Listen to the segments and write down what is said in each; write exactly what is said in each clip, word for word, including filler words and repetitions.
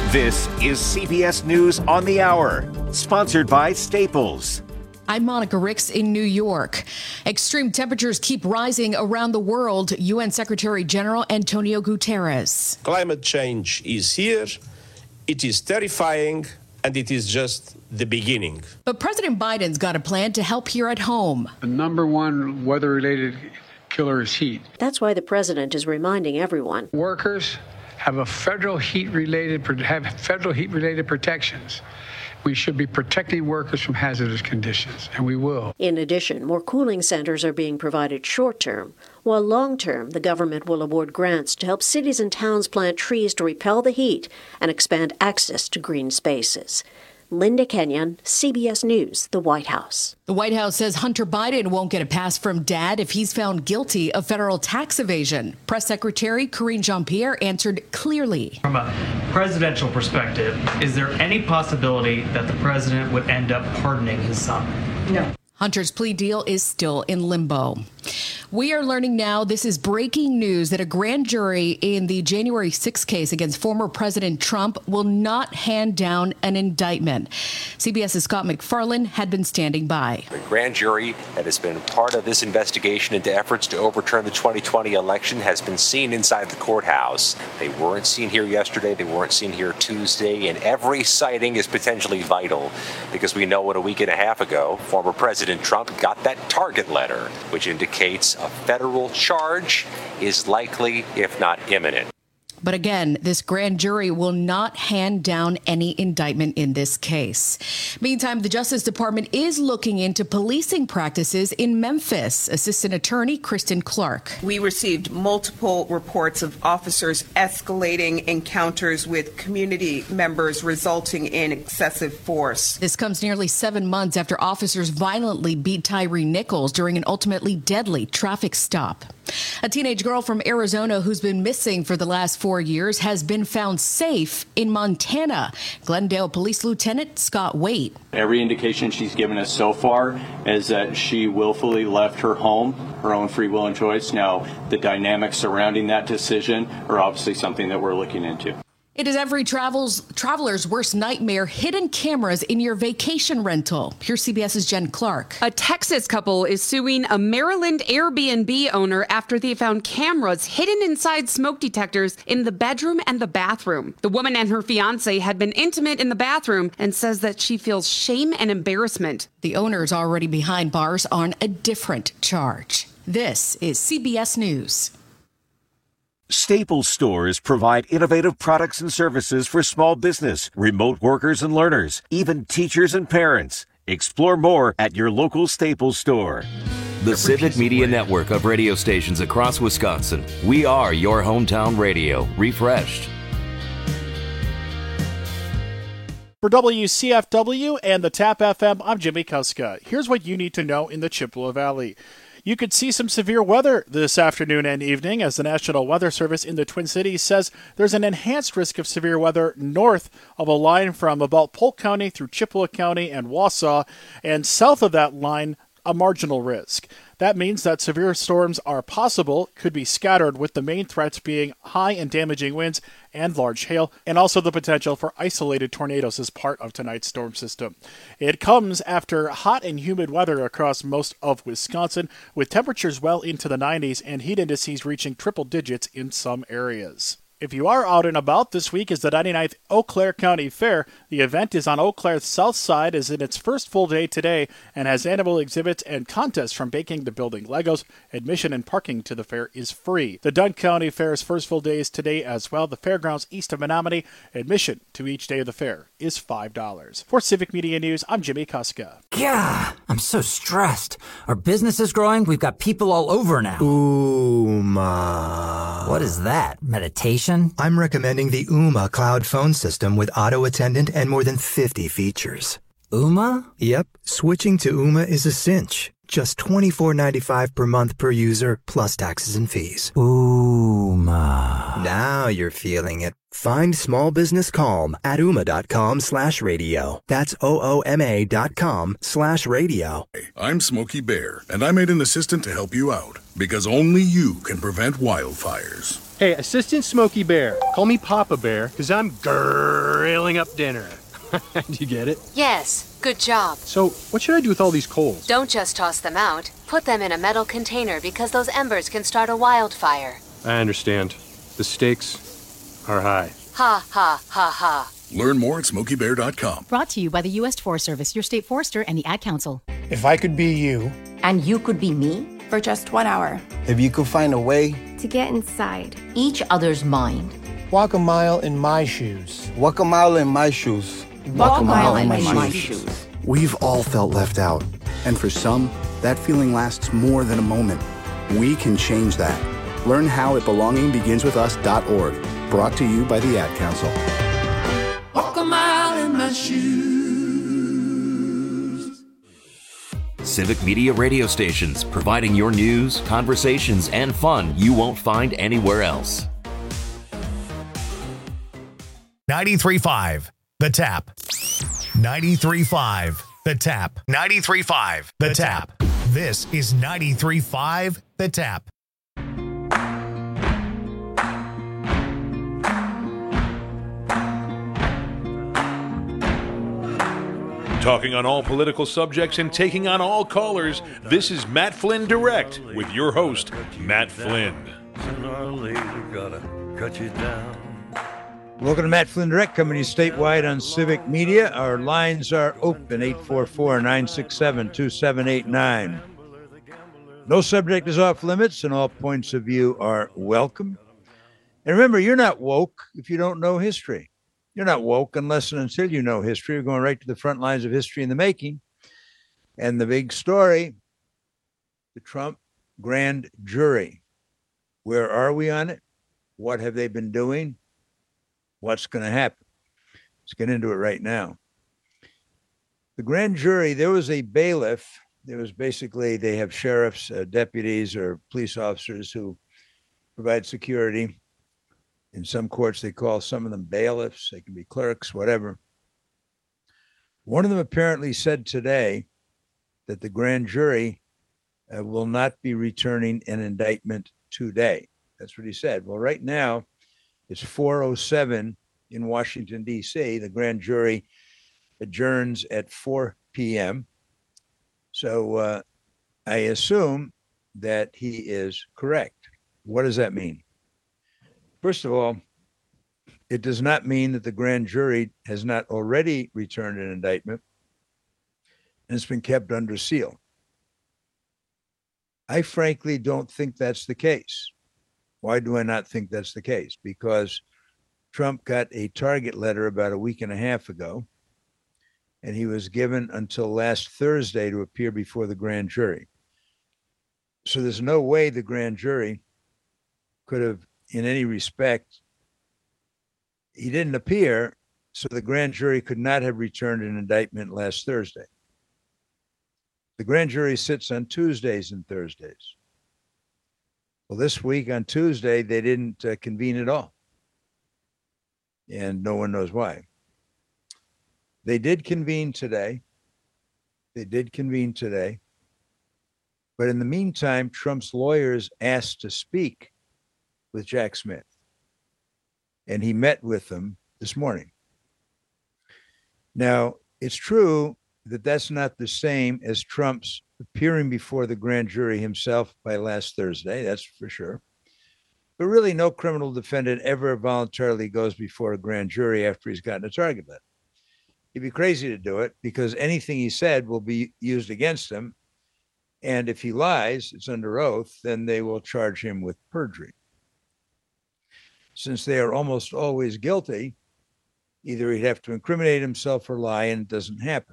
This is C B S News on the Hour, sponsored by Staples. I'm Monica Ricks in New York. Extreme temperatures keep rising around the world. U N Secretary General Antonio Guterres. Climate change is here. It is terrifying, and it is just the beginning. But President Biden's got a plan to help here at home. The number one weather-related killer is heat. That's why the president is reminding everyone. Workers have a federal heat-related have federal heat-related protections. We should be protecting workers from hazardous conditions, and we will. In addition, more cooling centers are being provided short-term, while long-term, the government will award grants to help cities and towns plant trees to repel the heat and expand access to green spaces. Linda Kenyon, C B S News, the White House. The White House says Hunter Biden won't get a pass from Dad if he's found guilty of federal tax evasion. Press Secretary Karine Jean-Pierre answered clearly. From a presidential perspective, is there any possibility that the president would end up pardoning his son? No. Hunter's plea deal is still in limbo. We are learning now, this is breaking news, that a grand jury in the January sixth case against former President Trump will not hand down an indictment. CBS's Scott MacFarlane had been standing by. The grand jury that has been part of this investigation into efforts to overturn the twenty twenty election has been seen inside the courthouse. They weren't seen here yesterday. They weren't seen here Tuesday. And every sighting is potentially vital because we know what a week and a half ago, former President Trump got that target letter, which indicates a federal charge is likely, if not imminent. But again, this grand jury will not hand down any indictment in this case. Meantime, the Justice Department is looking into policing practices in Memphis. Assistant Attorney Kristen Clark. We received multiple reports of officers escalating encounters with community members, resulting in excessive force. This comes nearly seven months after officers violently beat Tyree Nichols during an ultimately deadly traffic stop. A teenage girl from Arizona who's been missing for the last four years has been found safe in Montana. Glendale Police Lieutenant Scott Waite. Every indication she's given us so far is that she willfully left her home, her own free will and choice. Now, the dynamics surrounding that decision are obviously something that we're looking into. It is every travels, traveler's worst nightmare, hidden cameras in your vacation rental. Here's CBS's Jen Clark. A Texas couple is suing a Maryland Airbnb owner after they found cameras hidden inside smoke detectors in the bedroom and the bathroom. The woman and her fiance had been intimate in the bathroom and says that she feels shame and embarrassment. The owner is already behind bars on a different charge. This is C B S News. Staples stores provide innovative products and services for small business, remote workers and learners, even teachers and parents. Explore more at your local Staples store. The Civic Media Network of radio stations across Wisconsin. We are your hometown radio, refreshed. For W C F W and the TAP F M, I'm Jimmy Kuska. Here's what you need to know in the Chippewa Valley. You could see some severe weather this afternoon and evening as the National Weather Service in the Twin Cities says there's an enhanced risk of severe weather north of a line from about Polk County through Chippewa County and Wausau, and south of that line, a marginal risk. That means that severe storms are possible, could be scattered, with the main threats being high and damaging winds and large hail, and also the potential for isolated tornadoes as part of tonight's storm system. It comes after hot and humid weather across most of Wisconsin, with temperatures well into the nineties and heat indices reaching triple digits in some areas. If you are out and about, this week is the ninety-ninth Eau Claire County Fair. The event is on Eau Claire's south side, is in its first full day today, and has annual exhibits and contests from baking to building Legos. Admission and parking to the fair is free. The Dunn County Fair's first full day is today as well. The fairgrounds east of Menominee. Admission to each day of the fair is five dollars. For Civic Media News, I'm Jimmy Kuska. Yeah, I'm so stressed. Our business is growing. We've got people all over now. Ooma. What is that? Meditation? I'm recommending the Ooma cloud phone system with auto attendant and more than fifty features. Ooma? Yep. Switching to Ooma is a cinch. Just twenty-four ninety-five per month per user, plus taxes and fees. Ooh, Ooma. Now you're feeling it. Find small business calm at ooma.com slash radio. That's O-O-M-A dot com slash radio. I'm Smokey Bear, and I made an assistant to help you out, because only you can prevent wildfires. Hey, Assistant Smokey Bear. Call me Papa Bear, because I'm grilling up dinner. Do you get it? Yes, good job. So, what should I do with all these coals? Don't just toss them out. Put them in a metal container because those embers can start a wildfire. I understand. The stakes are high. Ha, ha, ha, ha. Learn more at smokey bear dot com. Brought to you by the U S Forest Service, your state forester, and the Ad Council. If I could be you. And you could be me? For just one hour. If you could find a way. To get inside. Each other's mind. Walk a mile in my shoes. Walk a mile in my shoes. Walk, Walk a mile, mile in, in my, my shoes. shoes. We've all felt left out. And for some, that feeling lasts more than a moment. We can change that. Learn how at belonging begins with us dot org. Brought to you by the Ad Council. Walk a mile in my shoes. Civic Media radio stations, providing your news, conversations, and fun you won't find anywhere else. ninety-three point five The Tap. ninety-three point five The Tap. ninety-three point five The Tap. This is ninety-three point five The Tap. Talking on all political subjects and taking on all callers, this is Matt Flynn Direct with your host, Matt Flynn. Sooner or later, gotta cut you down. Welcome to Matt Flynn Direct, coming to you statewide on Civic Media. Our lines are open, eight four four, nine six seven, two seven eight nine. No subject is off limits, and all points of view are welcome. And remember, you're not woke if you don't know history. You're not woke unless and until you know history. We're going right to the front lines of history in the making. And the big story, the Trump grand jury. Where are we on it? What have they been doing? What's going to happen? Let's get into it right now. The grand jury, there was a bailiff. There was basically, they have sheriffs, uh, deputies, or police officers who provide security. In some courts, they call some of them bailiffs. They can be clerks, whatever. One of them apparently said today that the grand jury uh, will not be returning an indictment today. That's what he said. Well, right now, it's four oh seven in Washington, D C. The grand jury adjourns at four p.m. So uh, I assume that he is correct. What does that mean? First of all, it does not mean that the grand jury has not already returned an indictment and it's been kept under seal. I frankly don't think that's the case. Why do I not think that's the case? Because Trump got a target letter about a week and a half ago, and he was given until last Thursday to appear before the grand jury. So there's no way the grand jury could have, in any respect, he didn't appear, so the grand jury could not have returned an indictment last Thursday. The grand jury sits on Tuesdays and Thursdays. Well, this week on Tuesday, they didn't uh, convene at all. And no one knows why. They did convene today. They did convene today. But in the meantime, Trump's lawyers asked to speak with Jack Smith. And he met with them this morning. Now, it's true that that's not the same as Trump's appearing before the grand jury himself by last Thursday, that's for sure. But really, no criminal defendant ever voluntarily goes before a grand jury after he's gotten a target letter. He'd be crazy to do it because anything he said will be used against him. And if he lies, it's under oath, then they will charge him with perjury. Since they are almost always guilty, either he'd have to incriminate himself or lie, and it doesn't happen.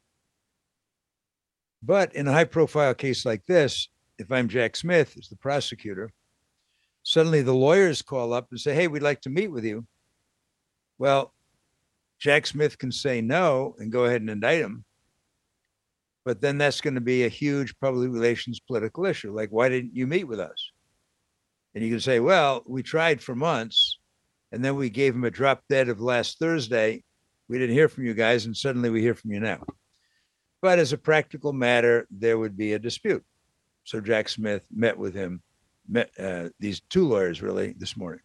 But in a high-profile case like this, if I'm Jack Smith as the prosecutor, suddenly the lawyers call up and say, hey, we'd like to meet with you. Well, Jack Smith can say no and go ahead and indict him. But then that's going to be a huge public relations political issue. Like, why didn't you meet with us? And you can say, well, we tried for months, and then we gave him a drop dead of last Thursday. We didn't hear from you guys, and suddenly we hear from you now. But as a practical matter, there would be a dispute. So Jack Smith met with him, met uh, these two lawyers really this morning.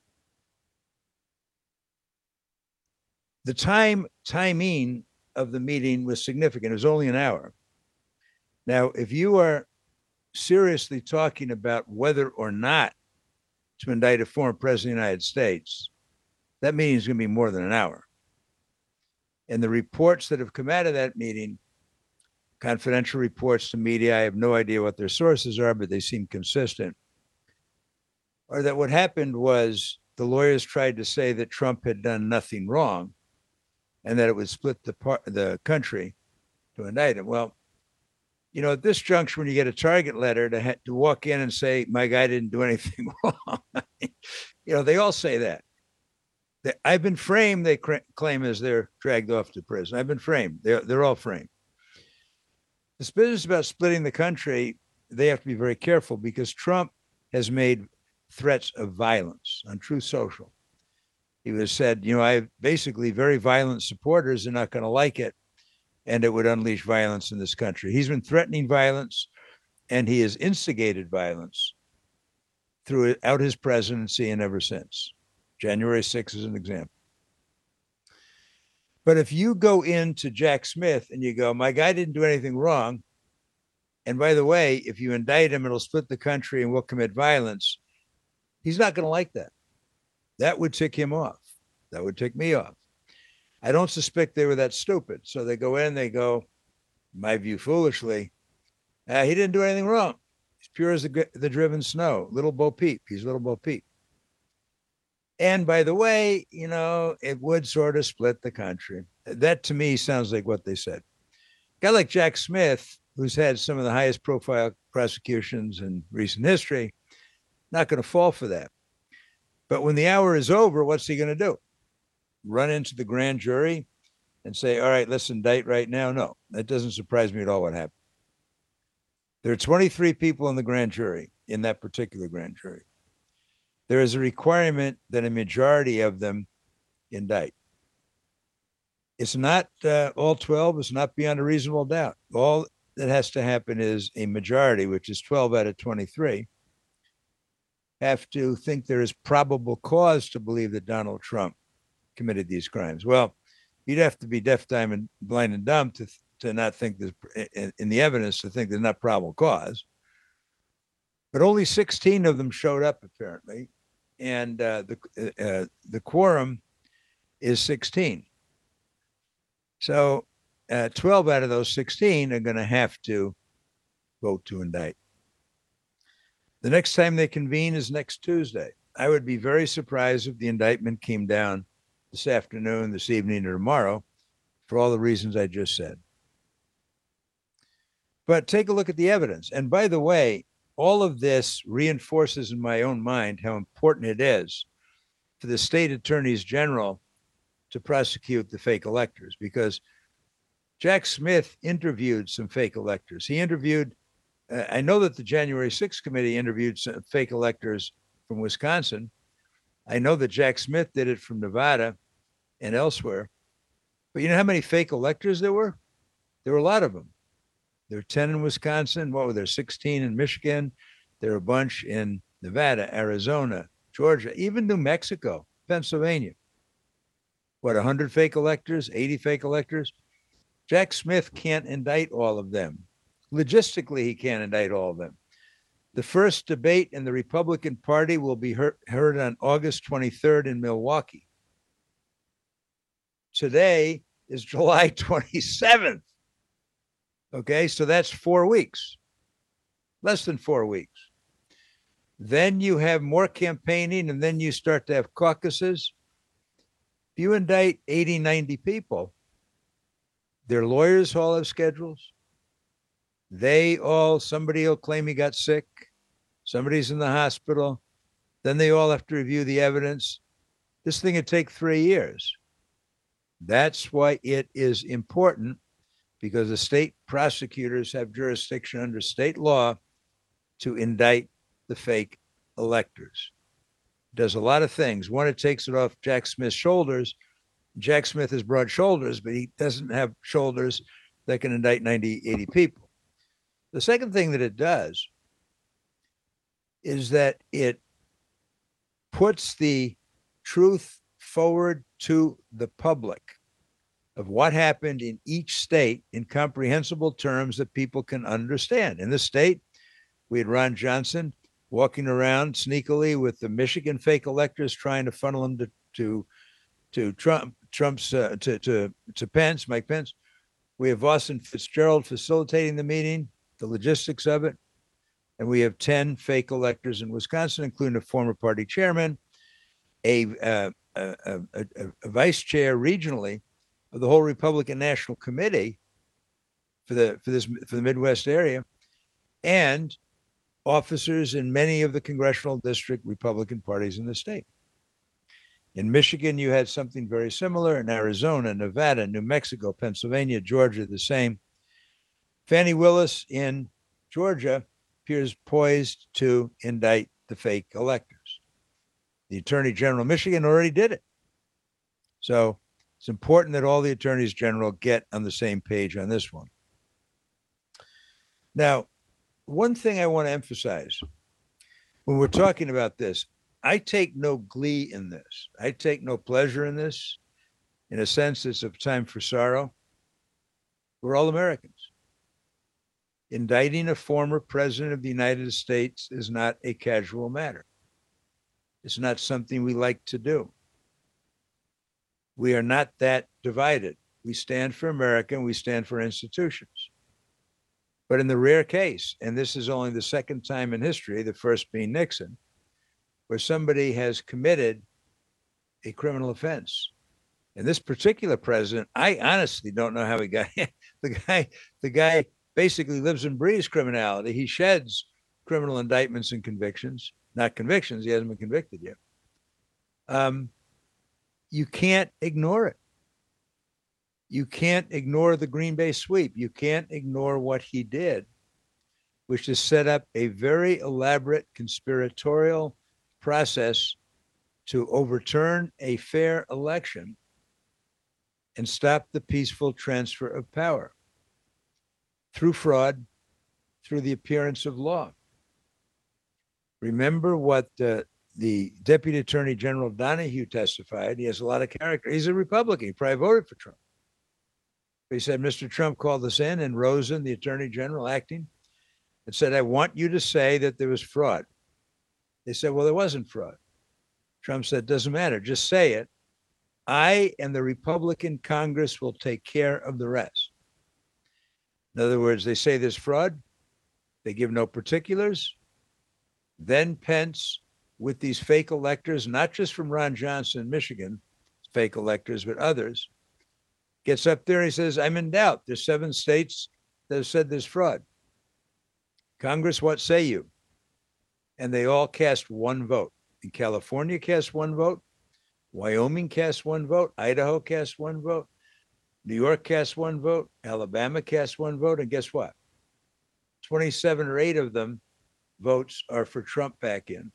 The time timing of the meeting was significant. It was only an hour. Now, if you are seriously talking about whether or not to indict a former president of the United States, that meeting is going to be more than an hour. And the reports that have come out of that meeting, confidential reports to media, I have no idea what their sources are, but they seem consistent, are that what happened was the lawyers tried to say that Trump had done nothing wrong and that it would split the part, the country to indict him. Well, you know, at this juncture, when you get a target letter to ha- to walk in and say, my guy didn't do anything wrong, you know, they all say that. They, I've been framed, they cr- claim as they're dragged off to prison. I've been framed. They're, they're all framed. This business about splitting the country, they have to be very careful because Trump has made threats of violence on Truth Social. He was said, you know, I have basically very violent supporters. They're not going to like it. And it would unleash violence in this country. He's been threatening violence, and he has instigated violence throughout his presidency and ever since. January sixth is an example. But if you go into Jack Smith and you go, my guy didn't do anything wrong, and by the way, if you indict him, it'll split the country and we'll commit violence, he's not going to like that. That would tick him off. That would tick me off. I don't suspect they were that stupid. So they go in, they go, in my view, foolishly, uh, he didn't do anything wrong. He's pure as the, the driven snow. Little Bo Peep. He's Little Bo Peep. And by the way, you know, it would sort of split the country. That to me sounds like what they said. A guy like Jack Smith, who's had some of the highest profile prosecutions in recent history, not going to fall for that. But when the hour is over, what's he going to do? Run into the grand jury and say, all right, let's indict right now? No, that doesn't surprise me at all what happened. There are twenty-three people in the grand jury, in that particular grand jury. There is a requirement that a majority of them indict. It's not uh, all twelve. It's not beyond a reasonable doubt. All that has to happen is a majority, which is twelve out of twenty-three, have to think there is probable cause to believe that Donald Trump committed these crimes. Well, you'd have to be deaf, dumb, and blind and dumb to, to not think there's, in, in the evidence, to think there's not probable cause. But only sixteen of them showed up, apparently. And uh, the uh, the quorum is sixteen. So uh, twelve out of those sixteen are going to have to vote to indict. The next time they convene is next Tuesday. I would be very surprised if the indictment came down this afternoon, this evening, or tomorrow, for all the reasons I just said. But take a look at the evidence. And by the way, all of this reinforces in my own mind how important it is for the state attorneys general to prosecute the fake electors, because Jack Smith interviewed some fake electors. He interviewed, uh, I know that the January sixth committee interviewed some fake electors from Wisconsin. I know that Jack Smith did it from Nevada and elsewhere. But you know how many fake electors there were? There were a lot of them. There were ten in Wisconsin. What were there? sixteen in Michigan. There were a bunch in Nevada, Arizona, Georgia, even New Mexico, Pennsylvania. What, one hundred fake electors, eighty fake electors? Jack Smith can't indict all of them. Logistically, he can't indict all of them. The first debate in the Republican Party will be heard, heard on August twenty-third in Milwaukee. Today is July twenty-seventh. Okay, so that's four weeks, less than four weeks. Then you have more campaigning, and then you start to have caucuses. If you indict eighty, ninety people, their lawyers all have schedules. They all, somebody will claim he got sick. Somebody's in the hospital. Then they all have to review the evidence. This thing would take three years. That's why it is important, because the state prosecutors have jurisdiction under state law to indict the fake electors. It does a lot of things. One, it takes it off Jack Smith's shoulders. Jack Smith has broad shoulders, but he doesn't have shoulders that can indict ninety, eighty people. The second thing that it does is that it puts the truth forward to the public of what happened in each state in comprehensible terms that people can understand. In this state, we had Ron Johnson walking around sneakily with the Michigan fake electors, trying to funnel them to to, to Trump, Trump's uh, to, to to Pence, Mike Pence. We have Austin Fitzgerald facilitating the meeting, the logistics of it, and we have ten fake electors in Wisconsin, including a former party chairman, a uh, a, a, a, a vice chair regionally of the whole Republican National Committee for the for this for the Midwest area, and officers in many of the congressional district Republican parties in the state. In Michigan, you had something very similar. In Arizona, Nevada, New Mexico, Pennsylvania, Georgia, the same. Fani Willis in Georgia appears poised to indict the fake electors. The Attorney General of Michigan already did it. So it's important that all the attorneys general get on the same page on this one. Now, one thing I want to emphasize when we're talking about this, I take no glee in this. I take no pleasure in this. In a sense, it's a time for sorrow. We're all Americans. Indicting a former president of the United States is not a casual matter. It's not something we like to do. We are not that divided. We stand for America and we stand for institutions. But in the rare case, and this is only the second time in history, the first being Nixon, where somebody has committed a criminal offense. And this particular president, I honestly don't know how he got the guy, the guy basically lives and breathes criminality. He sheds criminal indictments and convictions, not convictions, he hasn't been convicted yet. Um, you can't ignore it. You can't ignore the Green Bay sweep. You can't ignore what he did, which is set up a very elaborate conspiratorial process to overturn a fair election and stop the peaceful transfer of power through fraud, through the appearance of law. Remember what uh, the Deputy Attorney General Donahue testified. He has a lot of character. He's a Republican. He probably voted for Trump. He said, Mister Trump called us in, and Rosen, the Attorney General acting, and said, I want you to say that there was fraud. They said, well, there wasn't fraud. Trump said, doesn't matter. Just say it. I and the Republican Congress will take care of the rest. In other words, they say there's fraud. They give no particulars. Then Pence, with these fake electors, not just from Ron Johnson, Michigan, fake electors, but others, gets up there and he says, I'm in doubt. There's seven states that have said there's fraud. Congress, what say you? And they all cast one vote. In California cast one vote. Wyoming cast one vote. Idaho cast one vote. New York cast one vote. Alabama cast one vote. And guess what? twenty-seven or eight of them votes are for Trump back in.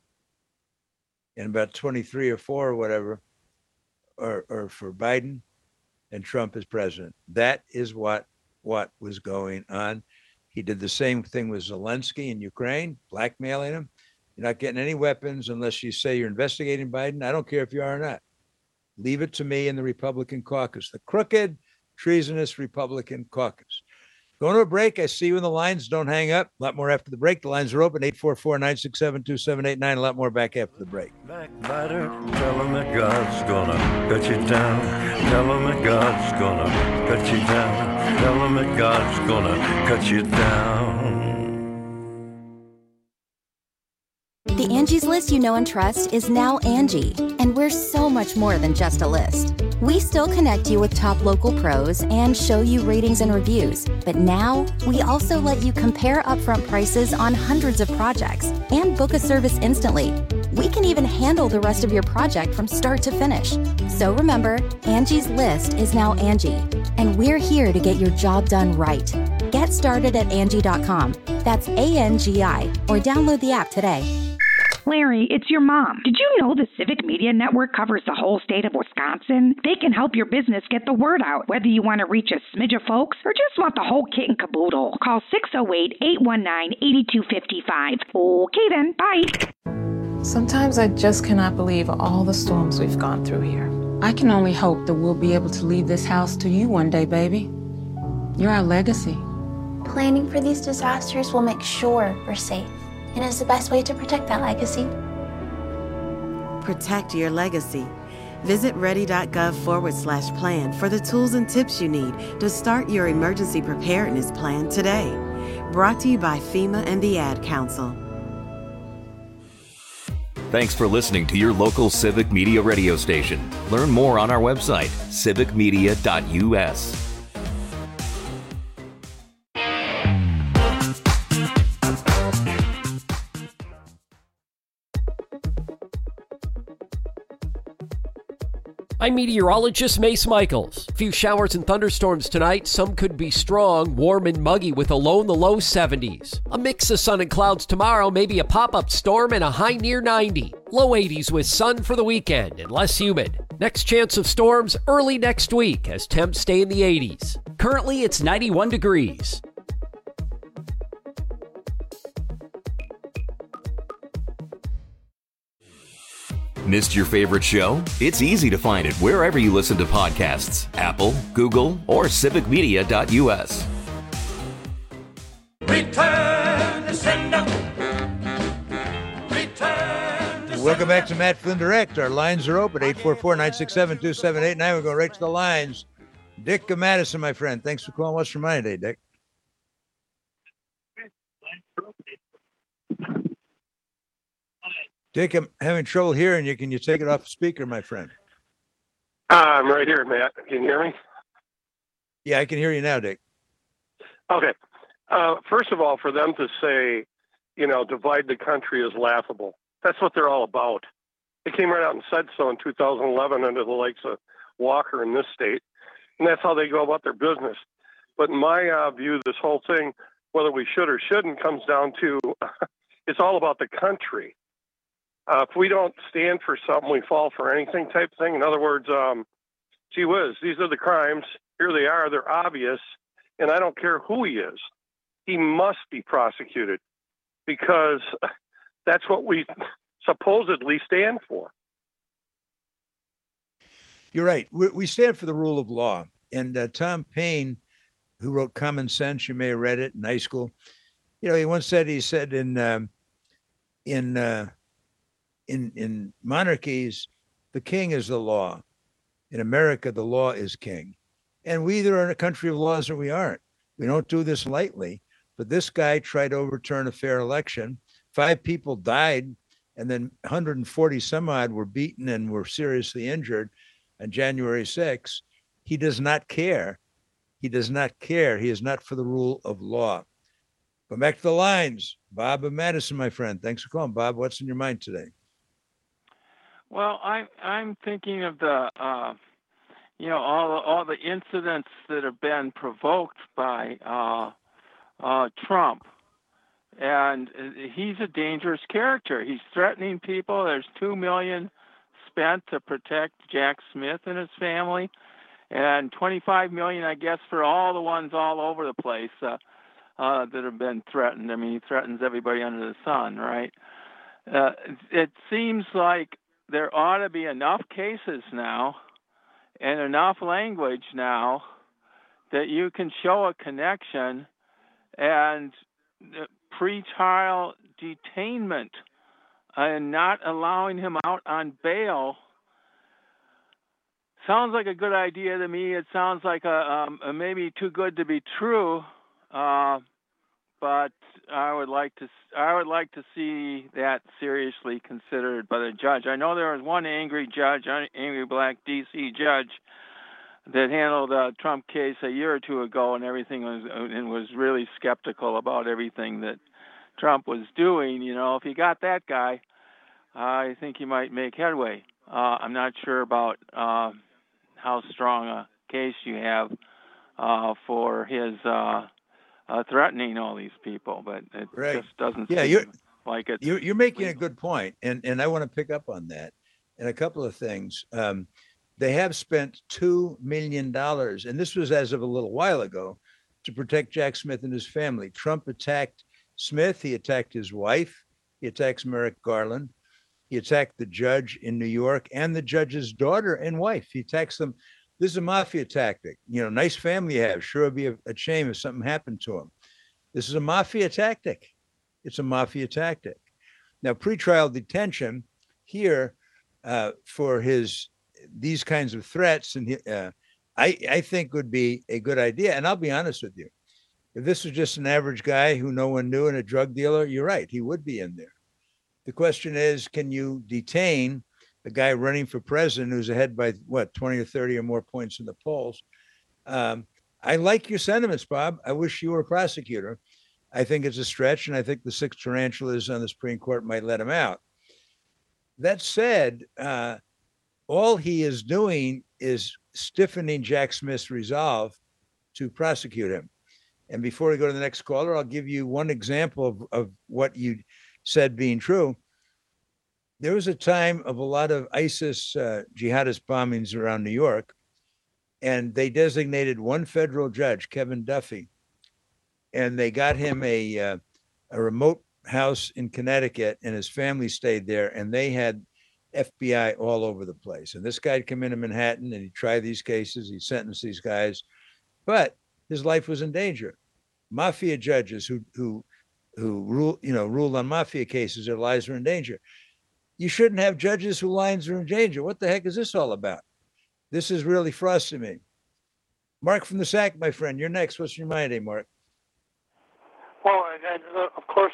And about twenty-three or four or whatever are, are for Biden and Trump as president. That is what, what was going on. He did the same thing with Zelensky in Ukraine, blackmailing him. You're not getting any weapons unless you say you're investigating Biden. I don't care if you are or not. Leave it to me in the Republican caucus, the crooked, treasonous Republican caucus. Going to a break. I see you in the lines. Don't hang up. A lot more after the break. The lines are open. eight four four, nine six seven, two seven eight nine. A lot more back after the break. Backbiter, tell him that God's gonna cut you down. Tell him that God's gonna cut you down. Tell him that God's gonna cut you down. The Angie's List you know and trust is now Angie, and we're so much more than just a list. We still connect you with top local pros and show you ratings and reviews, but now we also let you compare upfront prices on hundreds of projects and book a service instantly. We can even handle the rest of your project from start to finish. So remember, Angie's List is now Angie, and we're here to get your job done right. Get started at Angie dot com. That's A N G I, or download the app today. Larry, it's your mom. Did you know the Civic Media Network covers the whole state of Wisconsin? They can help your business get the word out, whether you want to reach a smidge of folks or just want the whole kit and caboodle. Call six oh eight, eight one nine, eight two five five. Okay then, bye. Sometimes I just cannot believe all the storms we've gone through here. I can only hope that we'll be able to leave this house to you one day, baby. You're our legacy. Planning for these disasters will make sure we're safe. And is the best way to protect that legacy. Protect your legacy. Visit ready.gov forward slash plan for the tools and tips you need to start your emergency preparedness plan today. Brought to you by FEMA and the Ad Council. Thanks for listening to your local Civic Media radio station. Learn more on our website, civic media dot u s. I'm meteorologist Mace Michaels. A few showers and thunderstorms tonight. Some could be strong, warm and muggy with a low in the low seventies. A mix of sun and clouds tomorrow, maybe a pop-up storm and a high near ninety. Low eighties with sun for the weekend and less humid. Next chance of storms early next week as temps stay in the eighties. Currently it's ninety-one degrees. Missed your favorite show? It's easy to find it wherever you listen to podcasts. Apple, Google, or civic media dot u s. Return to sender. Return to Welcome back to Matt Flynn Direct. Our lines are open, eight four four, nine six seven, two seven eight nine. We're going right to the lines. Dick Madison, my friend. Thanks for calling. What's your mind today, Dick? Dick, I'm having trouble hearing you. Can you take it off the speaker, my friend? Uh, I'm right here, Matt. Can you hear me? Yeah, I can hear you now, Dick. Okay. Uh, first of all, for them to say, you know, divide the country is laughable. That's what they're all about. They came right out and said so in two thousand eleven under the likes of Walker in this state. And that's how they go about their business. But in my uh, view, this whole thing, whether we should or shouldn't, comes down to it's all about the country. Uh, if we don't stand for something, we fall for anything type thing. In other words, um, gee whiz, these are the crimes. Here they are. They're obvious. And I don't care who he is. He must be prosecuted because that's what we supposedly stand for. You're right. We, we stand for the rule of law. And uh, Tom Paine, who wrote Common Sense, you may have read it in high school. You know, he once said, he said in, um, in, uh, In in monarchies, the king is the law. In America, the law is king. And we either are in a country of laws or we aren't. We don't do this lightly. But this guy tried to overturn a fair election. Five people died, and then one hundred forty some odd were beaten and were seriously injured on January sixth. He does not care. He does not care. He is not for the rule of law. But back to the lines. Bob and Madison, my friend. Thanks for calling. Bob, what's in your mind today? Well, I'm I'm thinking of the uh, you know all all the incidents that have been provoked by uh, uh, Trump, and he's a dangerous character. He's threatening people. There's two million spent to protect Jack Smith and his family, and twenty-five million, I guess, for all the ones all over the place uh, uh, that have been threatened. I mean, he threatens everybody under the sun, right? Uh, it seems like there ought to be enough cases now and enough language now that you can show a connection, and pre-trial detainment and not allowing him out on bail sounds like a good idea to me. It sounds like a, um, a maybe too good to be true, uh, but I would like to I would like to see that seriously considered by the judge. I know there was one angry judge, an angry black D C judge, that handled a Trump case a year or two ago, and everything was and was really skeptical about everything that Trump was doing. You know, if you got that guy, I think you might make headway. Uh, I'm not sure about uh, how strong a case you have uh, for his. Uh, Uh, threatening all these people, but it right. just doesn't yeah, seem you're, Like it's you're, you're making a good point, and and I want to pick up on that. And a couple of things. Um, they have spent two million dollars, and this was as of a little while ago, to protect Jack Smith and his family. Trump attacked Smith. He attacked his wife. He attacks Merrick Garland. He attacked the judge in New York and the judge's daughter and wife. He attacks them. This is a mafia tactic. You know, nice family you have. Sure, it'd be a, a shame if something happened to him. This is a mafia tactic. It's a mafia tactic. Now, pretrial detention here uh, for his these kinds of threats, and uh, I, I think would be a good idea. And I'll be honest with you, if this was just an average guy who no one knew and a drug dealer, you're right, he would be in there. The question is, can you detain a guy running for president who's ahead by what, twenty or thirty or more points in the polls? Um, I like your sentiments, Bob. I wish you were a prosecutor. I think it's a stretch, and I think the six tarantulas on the Supreme Court might let him out. That said, uh, all he is doing is stiffening Jack Smith's resolve to prosecute him. And before we go to the next caller, I'll give you one example of, of what you said being true. There was a time of a lot of ISIS uh, jihadist bombings around New York, and they designated one federal judge, Kevin Duffy, and they got him a uh, a remote house in Connecticut, and his family stayed there, and they had F B I all over the place. And this guy'd come into Manhattan, and he'd try these cases, he'd sentence these guys, but his life was in danger. Mafia judges who who who rule, you know, ruled on mafia cases, their lives were in danger. You shouldn't have judges whose lives are in danger. What the heck is this all about? This is really frosting me. Mark from the S A C, my friend, you're next. What's your mind, eh, Mark? Well, and, and, uh, of course,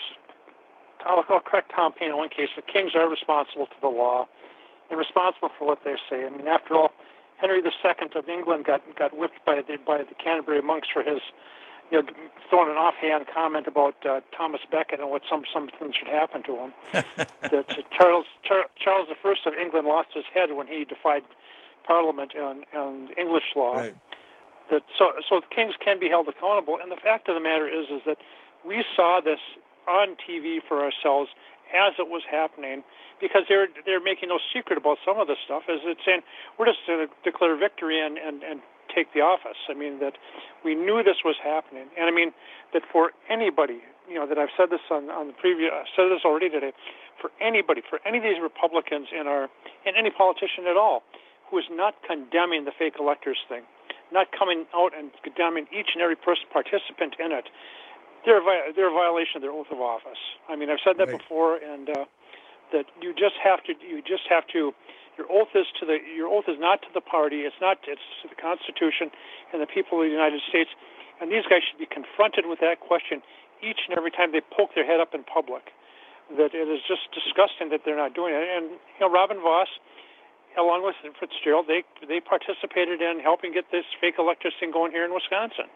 I'll, I'll correct Tom Paine in one case. The kings are responsible to the law. They're responsible for what they say. I mean, after all, Henry the Second of England got got whipped by the by the Canterbury monks for his, you know, throwing an offhand comment about uh, Thomas Becket and what some something should happen to him. that Charles Char, Charles the First of England lost his head when he defied Parliament and, and English law. Right. That so so the kings can be held accountable. And the fact of the matter is is that we saw this on T V for ourselves as it was happening, because they're they're making no secret about some of this stuff. As it's saying, we're just going to declare victory and, and, and take the office. I mean, that we knew this was happening. And I mean, that for anybody, you know, that I've said this on, on the previous, I've said this already today, for anybody, for any of these Republicans in our, and any politician at all, who is not condemning the fake electors thing, not coming out and condemning each and every person participant in it, they're a, they're a violation of their oath of office. I mean, I've said that right. before, and uh, that you just have to, you just have to, your oath is to the, your oath is not to the party, it's not, it's to the Constitution and the people of the United States, and these guys should be confronted with that question each and every time they poke their head up in public. That it is just disgusting that they're not doing it. And you know, Robin Voss, along with Fitzgerald, they they participated in helping get this fake electors thing going here in Wisconsin.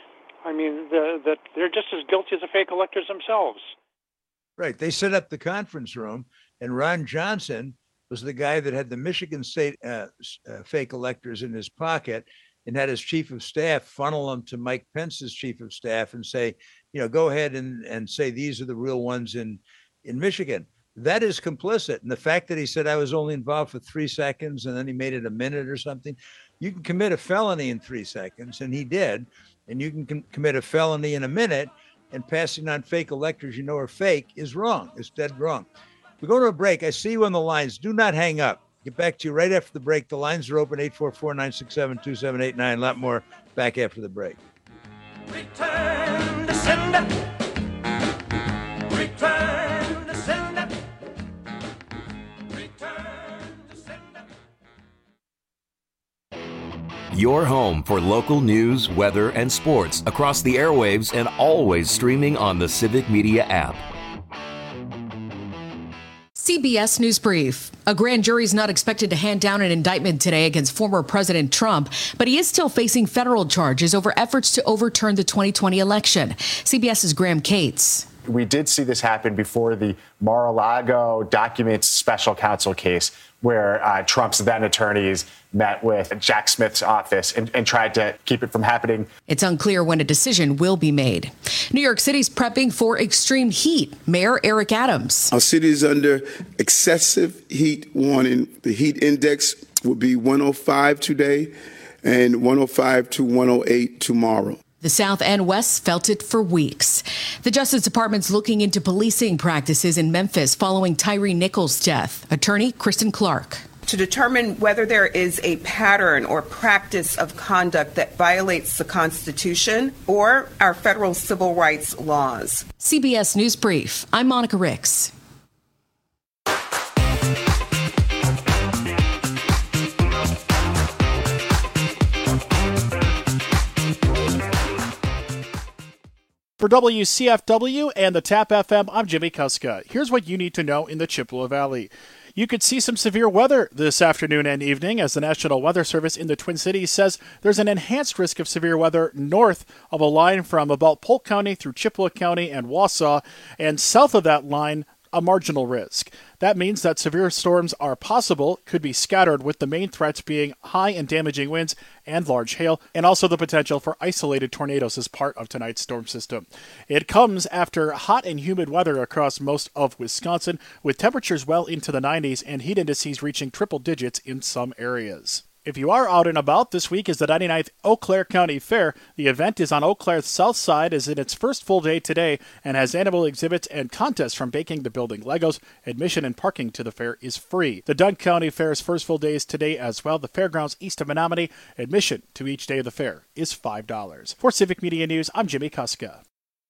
I mean, the, that they're just as guilty as the fake electors themselves. Right. They set up the conference room, and Ron Johnson was the guy that had the Michigan State uh, uh, fake electors in his pocket and had his chief of staff funnel them to Mike Pence's chief of staff and say, you know, go ahead and, and say these are the real ones in, in Michigan. That is complicit. And the fact that he said I was only involved for three seconds and then he made it a minute or something, you can commit a felony in three seconds, and he did. And you can com- commit a felony in a minute, and passing on fake electors you know are fake is wrong. It's dead wrong. We're going to a break. I see you on the lines. Do not hang up. Get back to you right after the break. The lines are open, eight four four, nine six seven, two seven eight nine. A lot more back after the break. Return to sender. Return to sender. Return to sender. Your home for local news, weather, and sports across the airwaves and always streaming on the Civic Media app. C B S News Brief. A grand jury is not expected to hand down an indictment today against former President Trump, but he is still facing federal charges over efforts to overturn the twenty twenty election. CBS's Graham Cates. we did see this happen before the Mar-a-Lago documents special counsel case, where uh, Trump's then attorneys met with Jack Smith's office and, and tried to keep it from happening. It's unclear when a decision will be made. New York City's prepping for extreme heat. Mayor Eric Adams. Our city is under excessive heat warning. The heat index will be one oh five today and one oh five to one oh eight tomorrow. The South and West felt it for weeks. The Justice Department's looking into policing practices in Memphis following Tyree Nichols' death. Attorney Kristen Clark. To determine whether there is a pattern or practice of conduct that violates the Constitution or our federal civil rights laws. C B S News Brief. I'm Monica Ricks. For W C F W and the Tap F M, I'm Jimmy Kuska. Here's what you need to know in the Chippewa Valley. You could see some severe weather this afternoon and evening as the National Weather Service in the Twin Cities says there's an enhanced risk of severe weather north of a line from about Polk County through Chippewa County and Wausau, and south of that line, a marginal risk. That means that severe storms are possible, could be scattered, with the main threats being high and damaging winds and large hail, and also the potential for isolated tornadoes as part of tonight's storm system. It comes after hot and humid weather across most of Wisconsin, with temperatures well into the nineties and heat indices reaching triple digits in some areas. If you are out and about, this week is the ninety-ninth Eau Claire County Fair. The event is on Eau Claire's south side, is in its first full day today, and has animal exhibits and contests from baking to building Legos. Admission and parking to the fair is free. The Dunk County Fair's first full day is today as well. The fairgrounds east of Menominee. Admission to each day of the fair is five dollars. For Civic Media News, I'm Jimmy Kuska.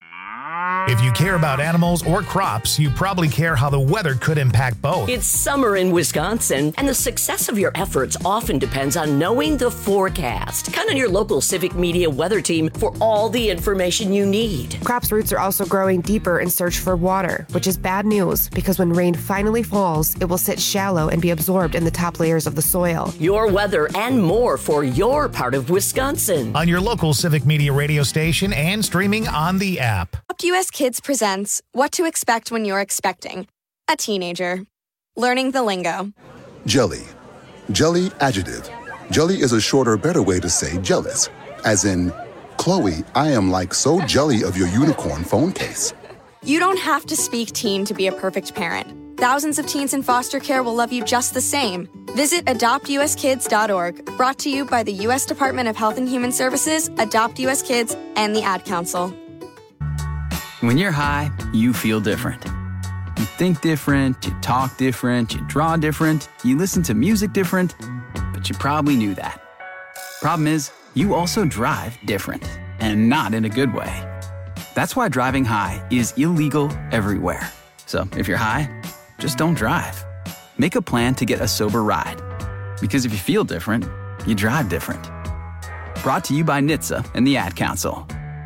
If you care about animals or crops, you probably care how the weather could impact both. It's summer in Wisconsin, and the success of your efforts often depends on knowing the forecast. Count on your local Civic Media weather team for all the information you need. Crops' roots are also growing deeper in search for water, which is bad news because when rain finally falls, it will sit shallow and be absorbed in the top layers of the soil. Your weather and more for your part of Wisconsin. On your local Civic Media radio station and streaming on the app. U S Kids presents What to Expect When You're Expecting a Teenager. Learning the lingo. Jelly. Jelly adjective. Jelly is a shorter, better way to say jealous. As in, Chloe, I am like so jelly of your unicorn phone case. You don't have to speak teen to be a perfect parent. Thousands of teens in foster care will love you just the same. Visit adopt u s kids dot org. Brought to you by the U S Department of Health and Human Services, Adopt U S Kids, and the Ad Council. When you're high, you feel different. You think different, you talk different, you draw different, you listen to music different, but you probably knew that. Problem is, you also drive different, and not in a good way. That's why driving high is illegal everywhere. So if you're high, just don't drive. Make a plan to get a sober ride. Because if you feel different, you drive different. Brought to you by N H T S A and the Ad Council.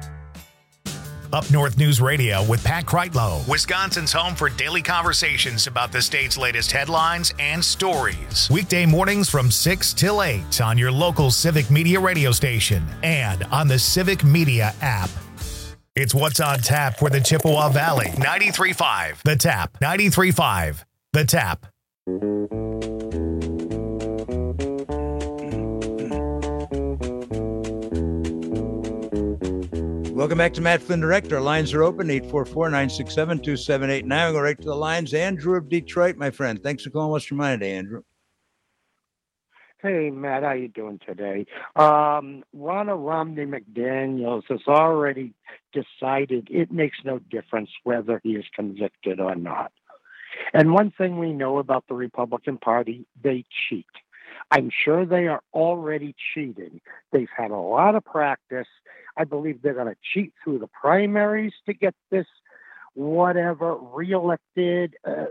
Up North News Radio with Pat Kreitlow, Wisconsin's home for daily conversations about the state's latest headlines and stories. Weekday mornings from six till eight on your local Civic Media radio station and on the Civic Media app. It's What's on Tap for the Chippewa Valley. ninety-three point five The Tap. ninety-three point five The Tap. Welcome back to Matt Flynn Direct. Our lines are open, eight four four, nine six seven, two seven eight nine. We'll go right to the lines. Andrew of Detroit, my friend. Thanks for calling. What's your mind today, Andrew? Hey, Matt, how you doing today? Um, Ronald Romney McDaniels has already decided it makes no difference whether he is convicted or not. And one thing we know about the Republican Party, they cheat. I'm sure they are already cheating. They've had a lot of practice. I believe they're going to cheat through the primaries to get this whatever reelected. Uh,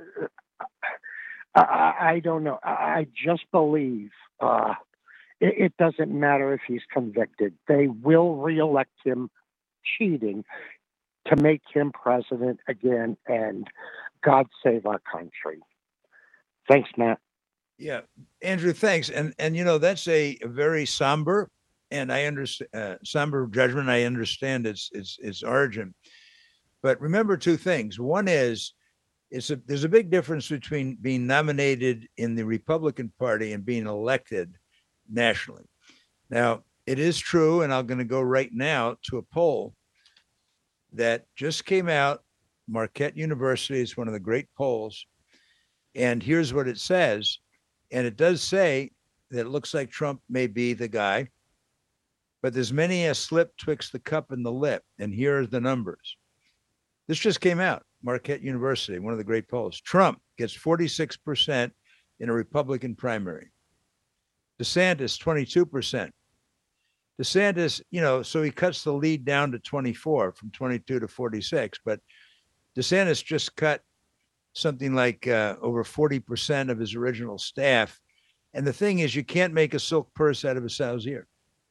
I, I don't know. I just believe uh, it, it doesn't matter if he's convicted. They will reelect him cheating to make him president again, and God save our country. Thanks, Matt. Yeah, Andrew, thanks. And, and you know, that's a, a very somber and I understand uh, somber judgment. I understand its, its, its origin. But remember two things. One is, it's a, there's a big difference between being nominated in the Republican Party and being elected nationally. Now, it is true, and I'm going to go right now to a poll that just came out. Marquette University is one of the great polls. And here's what it says. And it does say that it looks like Trump may be the guy, but there's many a slip twixt the cup and the lip. And here are the numbers. This just came out. Marquette University, one of the great polls. Trump gets forty-six percent in a Republican primary. DeSantis, twenty-two percent. DeSantis, you know, so he cuts the lead down to twenty-four from twenty-two to forty-six, but DeSantis just cut something like uh, over forty percent of his original staff. And the thing is, you can't make a silk purse out of a sow's ear.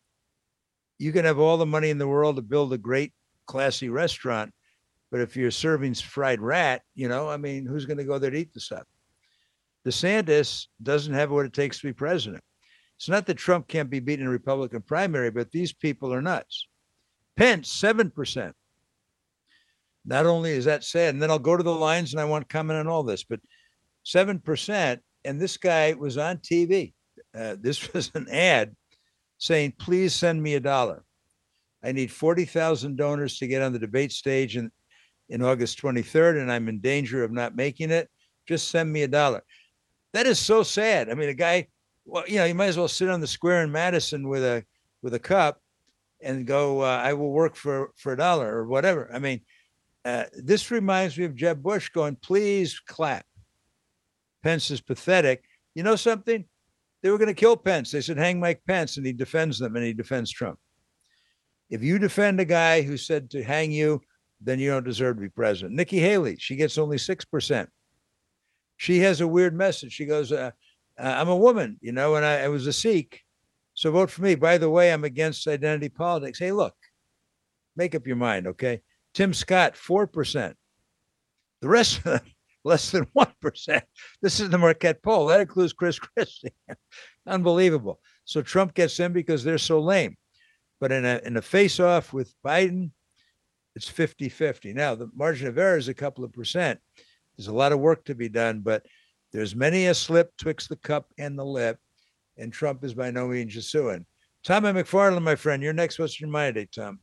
You can have all the money in the world to build a great, classy restaurant, but if you're serving fried rat, you know, I mean, who's going to go there to eat the stuff? DeSantis doesn't have what it takes to be president. It's not that Trump can't be beaten in a Republican primary, but these people are nuts. Pence, seven percent. Not only is that sad, and then I'll go to the lines and I want to comment on all this, but seven percent, and this guy was on T V. Uh, this was an ad saying, please send me a dollar. I need forty thousand donors to get on the debate stage in, in August twenty-third, and I'm in danger of not making it. Just send me a dollar. That is so sad. I mean, a guy, well, you know, you might as well sit on the square in Madison with a with a cup and go, uh, I will work for, for a dollar or whatever. I mean, uh, this reminds me of Jeb Bush going, please clap. Pence is pathetic. You know something? They were going to kill Pence. They said, hang Mike Pence, and he defends them, and he defends Trump. If you defend a guy who said to hang you, then you don't deserve to be president. Nikki Haley, she gets only six percent. She has a weird message. She goes, uh, uh, I'm a woman, you know, and I, I was a Sikh, so vote for me. By the way, I'm against identity politics. Hey, look, make up your mind, okay? Tim Scott, four percent. The rest of them, less than one percent. This is the Marquette poll. That includes Chris Christie. Unbelievable. So Trump gets in because they're so lame. But in a, in a face-off with Biden, it's fifty-fifty. Now, the margin of error is a couple of percent. There's a lot of work to be done, but there's many a slip twixt the cup and the lip, and Trump is by no means a suing. Tom McFarland, my friend, you're next. What's your mind today, Tom?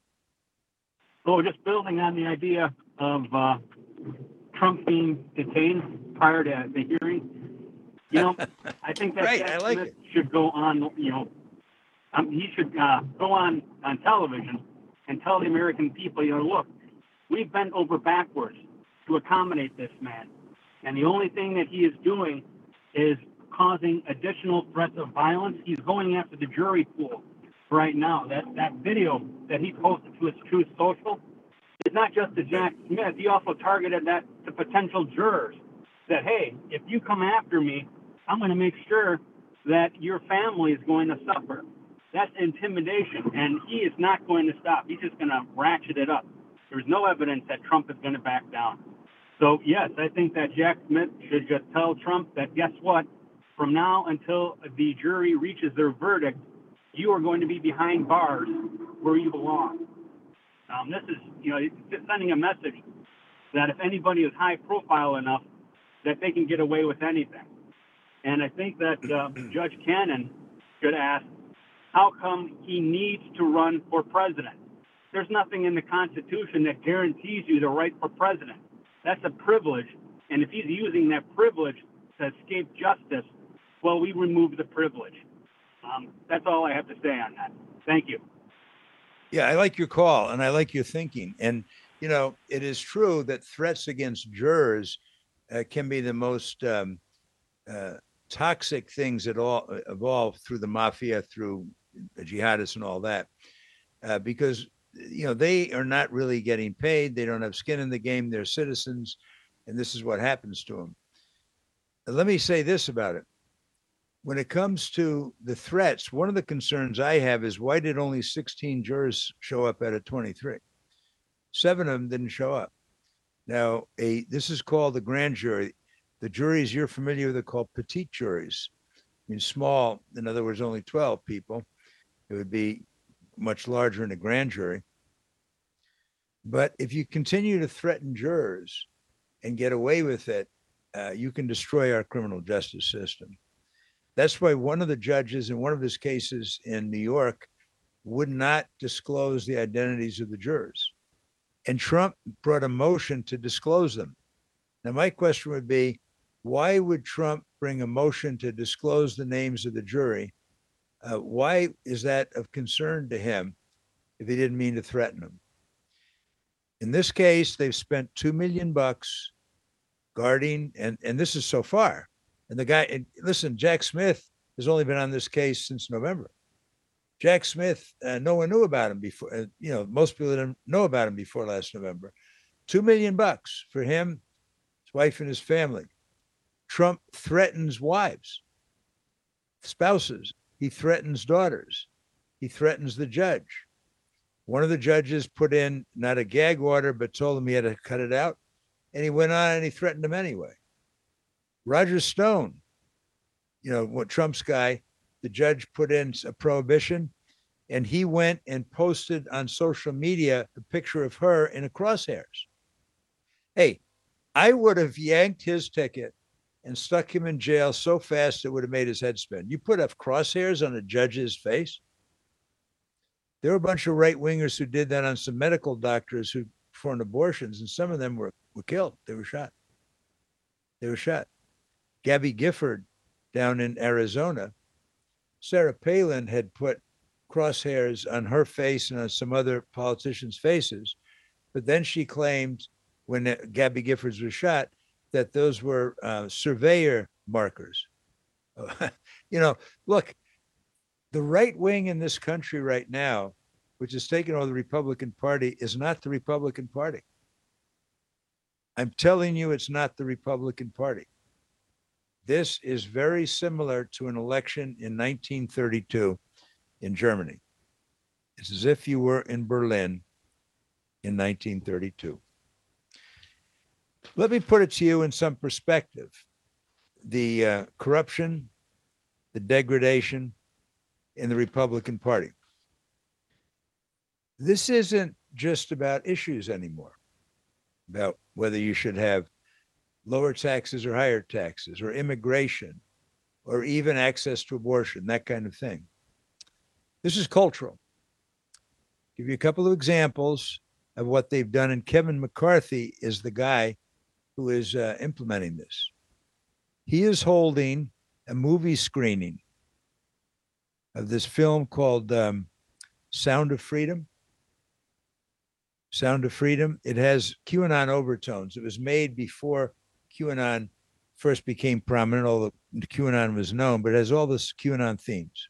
Oh, just building on the idea of uh, Trump being detained prior to the hearing. You know, I think that right, Jack I like Smith it. should go on, you know, um, he should uh, go on, on television and tell the American people, you know, look, we've bent over backwards to accommodate this man. And the only thing that he is doing is causing additional threats of violence. He's going after the jury pool right now. That that video that he posted to his Truth Social is not just to Jack Smith. He also targeted that to potential jurors that, hey, if you come after me, I'm going to make sure that your family is going to suffer. That's intimidation, and he is not going to stop. He's just going to ratchet it up. There's no evidence that Trump is going to back down. So, yes, I think that Jack Smith should just tell Trump that, guess what, from now until the jury reaches their verdict, you are going to be behind bars where you belong. Um, this is, you know, just sending a message that if anybody is high profile enough, that they can get away with anything. And I think that uh, Judge Cannon should ask, how come he needs to run for president? There's nothing in the Constitution that guarantees you the right for president. That's a privilege. And if he's using that privilege to escape justice, well, we remove the privilege. Um, that's all I have to say on that. Thank you. Yeah, I like your call and I like your thinking. And, you know, it is true that threats against jurors uh, can be the most um, uh, toxic things that all evolve through the mafia, through the jihadists and all that, uh, because, you know, they are not really getting paid. They don't have skin in the game. They're citizens. And this is what happens to them. Let me say this about it. When it comes to the threats, one of the concerns I have is why did only sixteen jurors show up out of twenty-three? Seven of them didn't show up. Now, a this is called the grand jury. The juries you're familiar with are called petite juries. I mean, small, in other words, only twelve people. It would be much larger in a grand jury. But if you continue to threaten jurors and get away with it, uh, you can destroy our criminal justice system. That's why one of the judges in one of his cases in New York would not disclose the identities of the jurors. And Trump brought a motion to disclose them. Now, my question would be, why would Trump bring a motion to disclose the names of the jury? Uh, why is that of concern to him if he didn't mean to threaten them? In this case, they've spent two million bucks guarding, and, and this is so far. And the guy, and listen, Jack Smith has only been on this case since November. Jack Smith, uh, no one knew about him before. Uh, you know, most people didn't know about him before last November. Two million bucks for him, his wife, and his family. Trump threatens wives, spouses. He threatens daughters. He threatens the judge. One of the judges put in not a gag order, but told him he had to cut it out. And he went on and he threatened him anyway. Roger Stone, you know, what Trump's guy, the judge put in a prohibition, and he went and posted on social media a picture of her in a crosshairs. Hey, I would have yanked his ticket and stuck him in jail so fast it would have made his head spin. You put up crosshairs on a judge's face? There were a bunch of right-wingers who did that on some medical doctors who performed abortions, and some of them were, were killed. They were shot. They were shot. Gabby Gifford down in Arizona, Sarah Palin had put crosshairs on her face and on some other politicians' faces, but then she claimed when Gabby Giffords was shot that those were uh, surveyor markers. You know, look, the right wing in this country right now, which has taken over the Republican Party, is not the Republican Party. I'm telling you, it's not the Republican Party. This is very similar to an election in nineteen thirty-two in Germany. It's as if you were in Berlin in nineteen thirty-two. Let me put it to you in some perspective. The uh, corruption, the degradation in the Republican Party. This isn't just about issues anymore, about whether you should have lower taxes or higher taxes, or immigration, or even access to abortion, that kind of thing. This is cultural. Give you a couple of examples of what they've done, and Kevin McCarthy is the guy who is uh, implementing this. He is holding a movie screening of this film called um, Sound of Freedom. Sound of Freedom. It has QAnon overtones. It was made before QAnon first became prominent, although QAnon was known, but it has all this QAnon themes.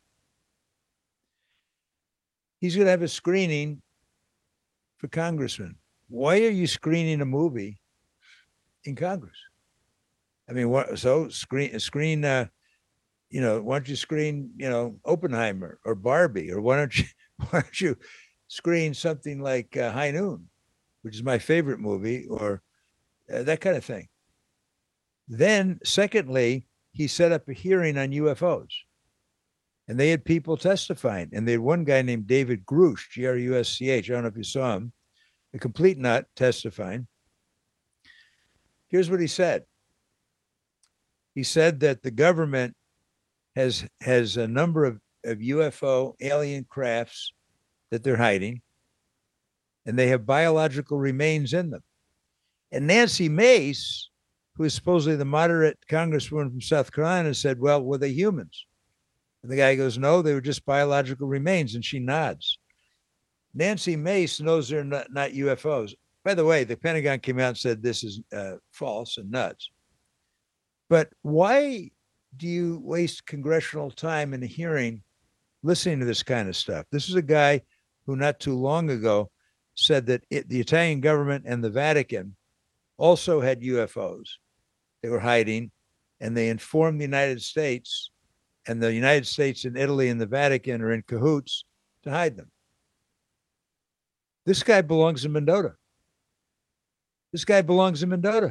He's going to have a screening for congressmen. Why are you screening a movie in Congress? I mean, what, so screen, screen, uh, you know, why don't you screen, you know, Oppenheimer or Barbie, or why don't you, why don't you screen something like uh, High Noon, which is my favorite movie, or uh, that kind of thing. Then, secondly, he set up a hearing on U F Os, and they had people testifying, and they had one guy named David Grusch, G R U S C H, I don't know if you saw him, a complete nut testifying. Here's what he said. He said that the government has has a number of, of U F O alien crafts that they're hiding, and they have biological remains in them. And Nancy Mace, who is supposedly the moderate congresswoman from South Carolina, said, well, were they humans? And the guy goes, no, they were just biological remains. And she nods. Nancy Mace knows they're not, not U F Os. By the way, the Pentagon came out and said this is uh, false and nuts. But why do you waste congressional time in a hearing listening to this kind of stuff? This is a guy who not too long ago said that it, the Italian government and the Vatican also had U F Os they were hiding, and they informed the United States, and the United States and Italy and the Vatican are in cahoots to hide them. This guy belongs in Mendota. This guy belongs in Mendota.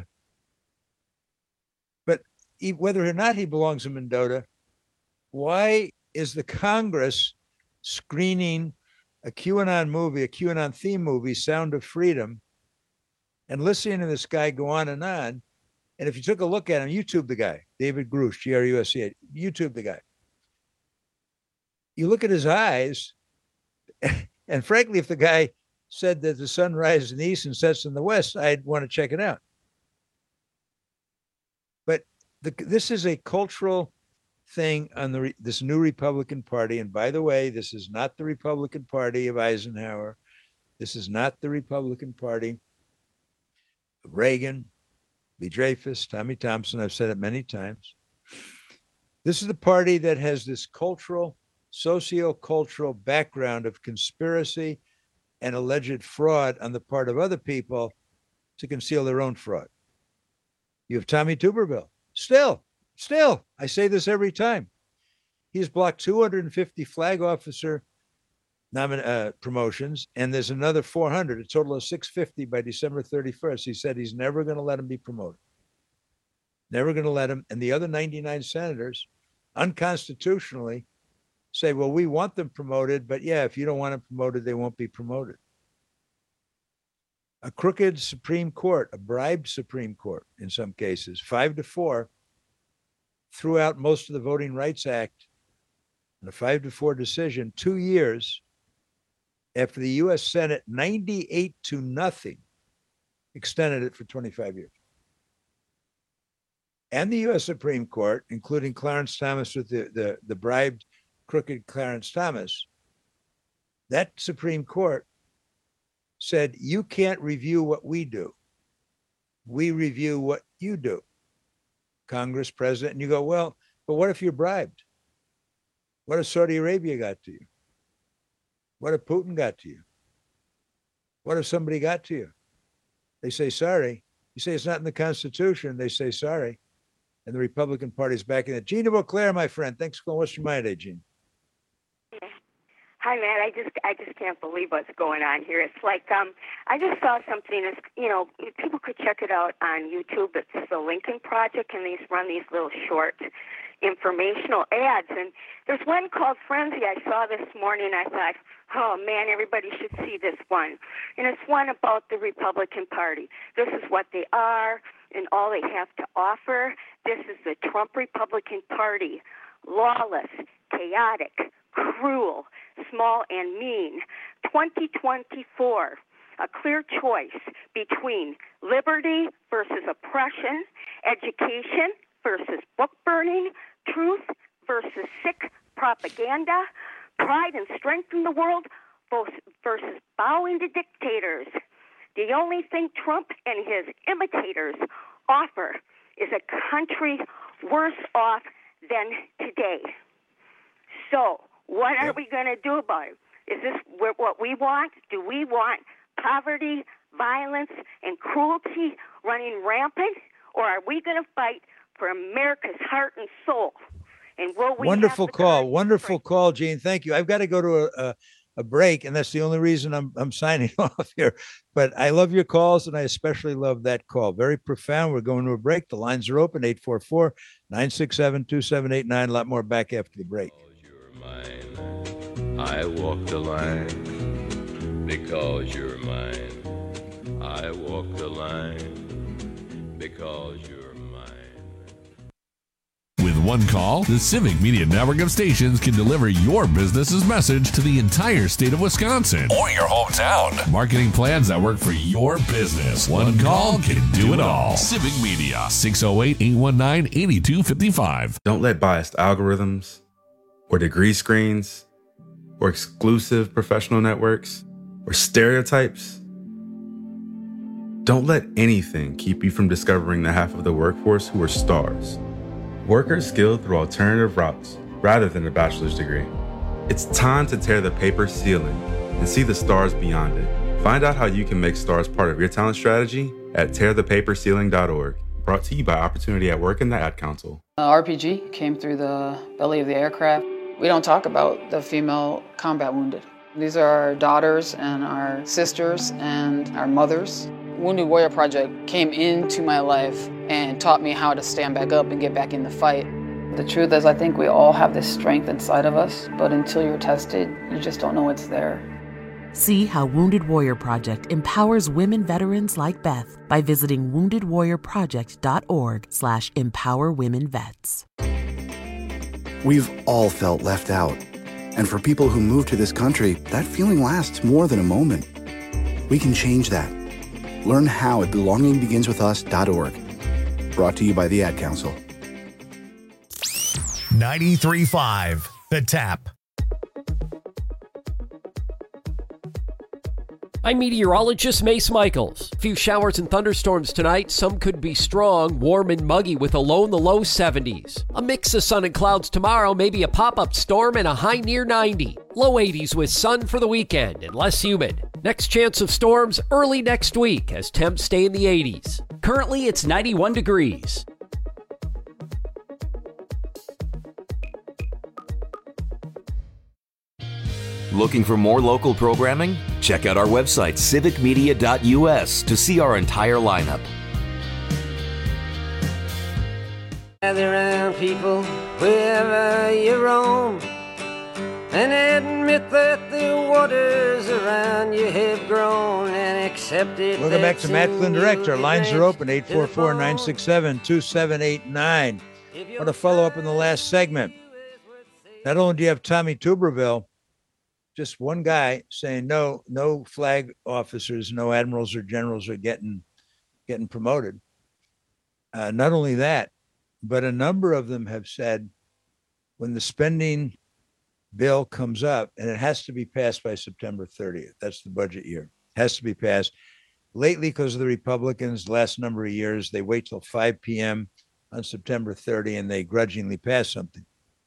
But he, whether or not he belongs in Mendota, why is the Congress screening a QAnon movie, a QAnon theme movie, Sound of Freedom, and listening to this guy go on and on. And if you took a look at him, YouTube the guy, David Grush, G R U S C H, YouTube the guy. You look at his eyes, and frankly, if the guy said that the sun rises in the east and sets in the west, I'd want to check it out. But the, this is a cultural thing on the this new Republican Party. And by the way, this is not the Republican Party of Eisenhower. This is not the Republican Party of Reagan, Lee Dreyfus, Tommy Thompson. I've said it many times. This is the party that has this cultural, socio-cultural background of conspiracy and alleged fraud on the part of other people to conceal their own fraud. You have Tommy Tuberville. Still, still, I say this every time. He's blocked two hundred fifty flag officer nomin- uh, promotions, and there's another four hundred, a total of six hundred fifty by December thirty-first. He said he's never going to let him be promoted. Never going to let him. And the other ninety-nine senators, unconstitutionally, say, well, we want them promoted, but yeah, if you don't want them promoted, they won't be promoted. A crooked Supreme Court, a bribed Supreme Court in some cases, five to four, threw out most of the Voting Rights Act in a five to four decision, two years after the U S Senate, ninety-eight to nothing, extended it for twenty-five years. And the U S Supreme Court, including Clarence Thomas with the, the, the bribed, crooked Clarence Thomas, that Supreme Court said, you can't review what we do. We review what you do, Congress, President. And you go, well, but what if you're bribed? What if Saudi Arabia got to you? What if Putin got to you? What if somebody got to you? They say, sorry. You say it's not in the Constitution. They say, sorry. And the Republican Party's backing it. Gina Beauclair, my friend. Thanks for going. What's your mind today, Gene? Hi, Matt. I just I just can't believe what's going on here. It's like um, I just saw something. It's, you know, people could check it out on YouTube. It's the Lincoln Project, and they run these little short informational ads. And there's one called Frenzy I saw this morning. I thought, oh, man, everybody should see this one. And it's one about the Republican Party. This is what they are and all they have to offer. This is the Trump Republican Party. Lawless, chaotic, cruel, small and mean. twenty twenty-four, a clear choice between liberty versus oppression, education versus book burning, truth versus sick propaganda, pride and strength in the world versus bowing to dictators. The only thing Trump and his imitators offer is a country worse off than today. So, what are we going to do about it? Is this what we want? Do we want poverty, violence, and cruelty running rampant? Or are we going to fight for America's heart and soul? And will we Wonderful call. Wonderful call, Gene. Thank you. I've got to go to a, a, a break, and that's the only reason I'm I'm signing off here. But I love your calls, and I especially love that call. Very profound. We're going to a break. The lines are open, eight four four, nine six seven, two seven eight nine. A lot more back after the break. I walk the line because you're mine. I walk the line because you're mine. With one call, the Civic Media Network of stations can deliver your business's message to the entire state of Wisconsin or your hometown. Marketing plans that work for your business. One call can do it all. Civic Media, six oh eight, eight one nine, eight two five five. Don't let biased algorithms or degree screens or exclusive professional networks or stereotypes. Don't let anything keep you from discovering the half of the workforce who are stars. Workers skilled through alternative routes rather than a bachelor's degree. It's time to tear the paper ceiling and see the stars beyond it. Find out how you can make stars part of your talent strategy at tear the paper ceiling dot org. Brought to you by Opportunity at Work and the Ad Council. Uh, R P G came through the belly of the aircraft. We don't talk about the female combat wounded. These are our daughters and our sisters and our mothers. Wounded Warrior Project came into my life and taught me how to stand back up and get back in the fight. The truth is, I think we all have this strength inside of us, but until you're tested, you just don't know it's there. See how Wounded Warrior Project empowers women veterans like Beth by visiting woundedwarriorproject.org slash empower women vets. We've all felt left out. And for people who move to this country, that feeling lasts more than a moment. We can change that. Learn how at belonging begins with us dot org. Brought to you by the Ad Council. ninety-three point five The Tap. I'm meteorologist Mace Michaels. A few showers and thunderstorms tonight. Some could be strong, warm and muggy with a low in the low seventies. A mix of sun and clouds tomorrow, maybe a pop-up storm and a high near ninety. Low eighties with sun for the weekend and less humid. Next chance of storms early next week as temps stay in the eighties. Currently it's ninety-one degrees. Looking for more local programming? Check out our website, civic media dot u s, to see our entire lineup. Gather around, people, wherever you roam, and admit that the waters around you have grown and accepted. Welcome back to Matt Flynn Direct. Our lines are open, eight four four, nine six seven, two seven eight nine. I want to follow up in the last segment. Not only do you have Tommy Tuberville, just one guy saying no, no flag officers, no admirals or generals are getting getting promoted. Uh, not only that, but a number of them have said when the spending bill comes up, and it has to be passed by September thirtieth. That's the budget year. It has to be passed. Lately, because of the Republicans, the last number of years, they wait till five p.m. on September thirtieth and they grudgingly pass something.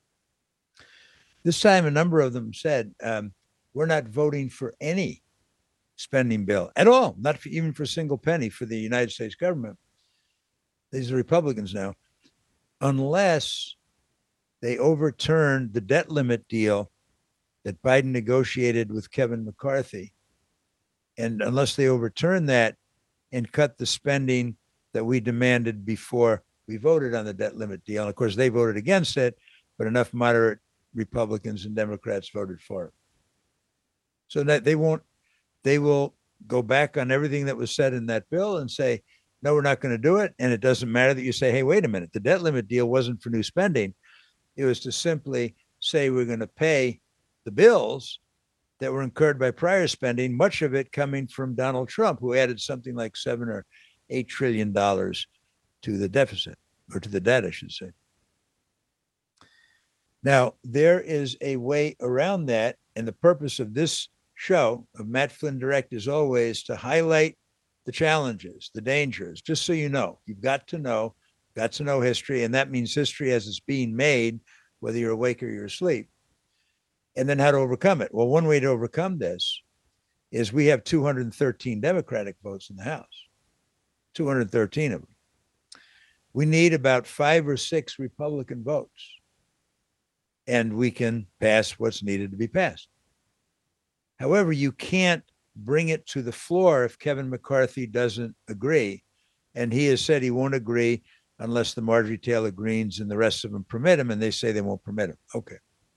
This time, a number of them said, um, we're not voting for any spending bill at all, not for, even for a single penny for the United States government. These are Republicans now, unless they overturn the debt limit deal that Biden negotiated with Kevin McCarthy. And unless they overturn that and cut the spending that we demanded before we voted on the debt limit deal. And of course, they voted against it, but enough moderate Republicans and Democrats voted for it. So that they won't, they will go back on everything that was said in that bill and say, no, we're not going to do it. And it doesn't matter that you say, hey, wait a minute, the debt limit deal wasn't for new spending. It was to simply say we're going to pay the bills that were incurred by prior spending, much of it coming from Donald Trump, who added something like seven or eight trillion dollars to the deficit, or to the debt, I should say. Now, there is a way around that, and the purpose of this show of Matt Flynn Direct is always to highlight the challenges, the dangers, just so you know. You've got to know, got to know history, and that means history as it's being made, whether you're awake or you're asleep. And then how to overcome it. Well, one way to overcome this is we have two hundred thirteen Democratic votes in the House, two hundred thirteen of them. We need about five or six Republican votes, and we can pass what's needed to be passed. However, you can't bring it to the floor if Kevin McCarthy doesn't agree. And he has said he won't agree unless the Marjorie Taylor Greens and the rest of them permit him, and they say they won't permit him. Okay.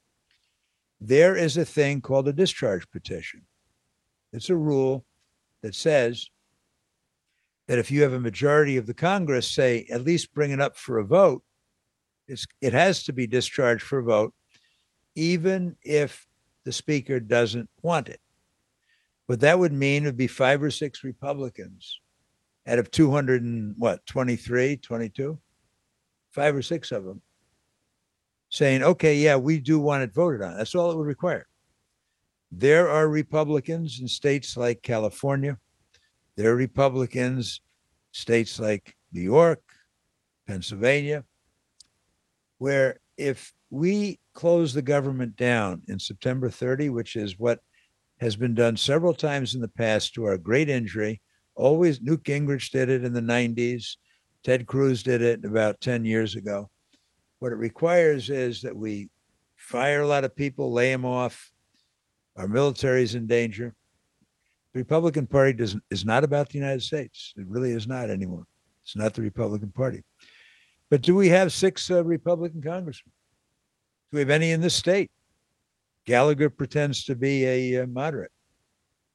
There is a thing called a discharge petition. It's a rule that says that if you have a majority of the Congress say, at least bring it up for a vote, it's, it has to be discharged for a vote, even if the speaker doesn't want it. What that would mean would be five or six Republicans out of two hundred and what, twenty-three, twenty-two, five or six of them saying, okay, yeah, we do want it voted on. That's all it would require. There are Republicans in states like California. There are Republicans, states like New York, Pennsylvania, where if we close the government down in September thirtieth, which is what has been done several times in the past to our great injury, always Newt Gingrich did it in the nineties, Ted Cruz did it about ten years ago. What it requires is that we fire a lot of people, lay them off. Our military is in danger. The Republican Party doesn't, is not about the United States. It really is not anymore. It's not the Republican Party. But do we have six uh, Republican congressmen? Do we have any in this state? Gallagher pretends to be a uh, moderate.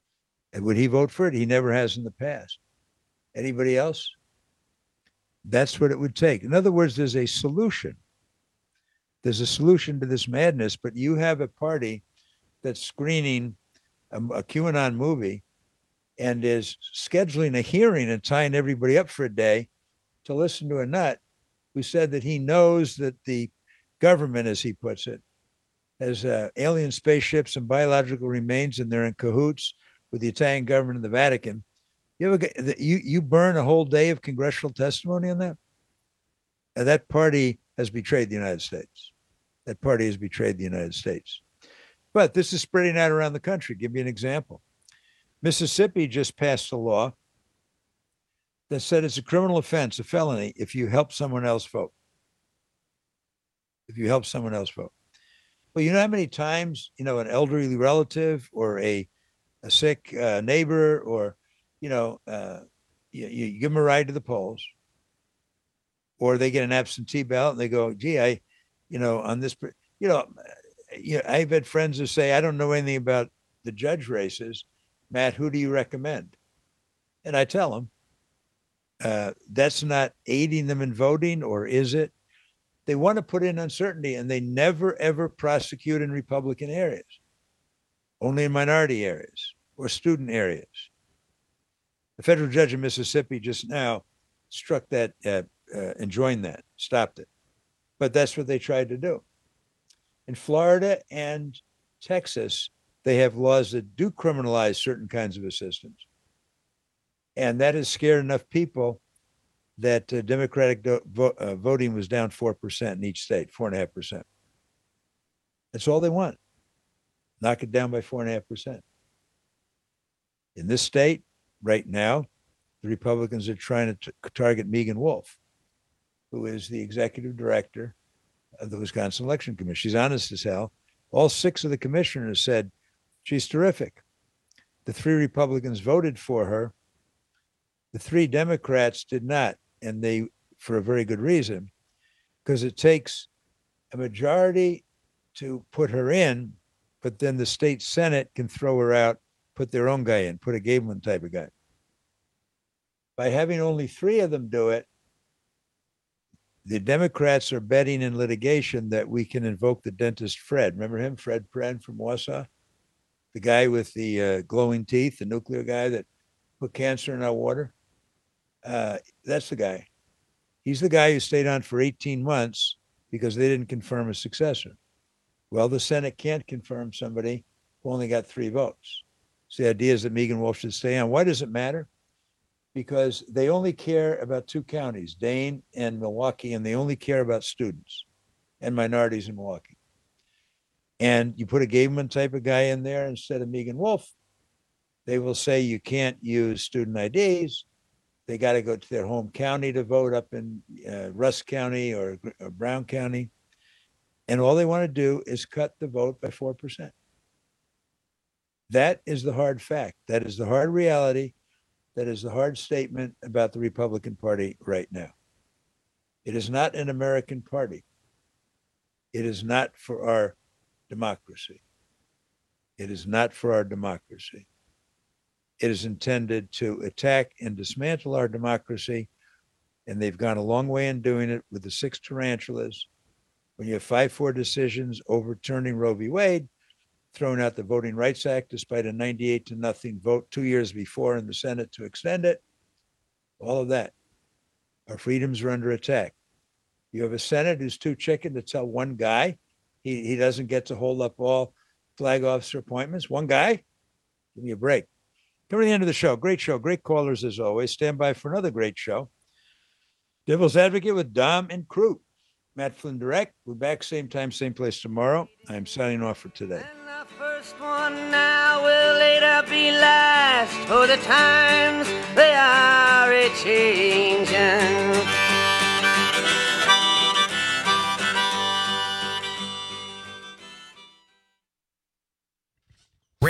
And would he vote for it? He never has in the past. Anybody else? That's what it would take. In other words, there's a solution. There's a solution to this madness, but you have a party that's screening a, a QAnon movie and is scheduling a hearing and tying everybody up for a day to listen to a nut who said that he knows that the government, as he puts it, has uh, alien spaceships and biological remains, and they're in cahoots with the Italian government and the Vatican. You ever get, you you burn a whole day of congressional testimony on that? Uh, that party has betrayed the United States. That party has betrayed the United States. But this is spreading out around the country. Give me an example. Mississippi just passed a law that said it's a criminal offense, a felony, if you help someone else vote. If you help someone else vote. Well, you know how many times, you know, an elderly relative or a, a sick uh, neighbor or, you know, uh, you, you give them a ride to the polls, or they get an absentee ballot and they go, gee, I, you know, on this, you know, you know, I've had friends who say, I don't know anything about the judge races. Matt, who do you recommend? And I tell them, uh, that's not aiding them in voting, or is it? They want to put in uncertainty, and they never, ever prosecute in Republican areas, only in minority areas or student areas. The federal judge in Mississippi just now struck that, uh, uh, enjoined that, stopped it. But that's what they tried to do. In Florida and Texas, they have laws that do criminalize certain kinds of assistance. And that has scared enough people that uh, Democratic do- vo- uh, voting was down four percent in each state, four point five percent. That's all they want. Knock it down by four point five percent. In this state, right now, the Republicans are trying to t- target Megan Wolf, who is the executive director of the Wisconsin Election Commission. She's honest as hell. All six of the commissioners said she's terrific. The three Republicans voted for her. The three Democrats did not, and they, for a very good reason, because it takes a majority to put her in, but then the state Senate can throw her out, put their own guy in, put a Gableman type of guy. By having only three of them do it, the Democrats are betting in litigation that we can invoke the dentist Fred. Remember him, Fred Pren from Wausau? The guy with the uh, glowing teeth, the nuclear guy that put cancer in our water? Uh, that's the guy. He's the guy who stayed on for eighteen months because they didn't confirm a successor. Well, the Senate can't confirm somebody who only got three votes. So the idea is that Megan Wolf should stay on. Why does it matter? Because they only care about two counties, Dane and Milwaukee, and they only care about students and minorities in Milwaukee. And you put a Gableman type of guy in there instead of Megan Wolf, they will say you can't use student I Ds. They got to go to their home county to vote up in uh, Rusk County or, or Brown County. And all they want to do is cut the vote by four percent. That is the hard fact. That is the hard reality. That is the hard statement about the Republican Party right now. It is not an American party. It is not for our democracy. It is not for our democracy. It is intended to attack and dismantle our democracy, and they've gone a long way in doing it with the six tarantulas. When you have five four decisions overturning Roe v. Wade, throwing out the Voting Rights Act despite a ninety-eight to nothing vote two years before in the Senate to extend it, all of that. Our freedoms are under attack. You have a Senate who's too chicken to tell one guy he, he doesn't get to hold up all flag officer appointments. One guy? Give me a break. Coming to the end of the show. Great show. Great callers as always. Stand by for another great show. Devil's Advocate with Dom and Crew. Matt Flynn Direct. We're back same time, same place tomorrow. I'm signing off for today. And the first one now will later be last, for the times they are a-changing.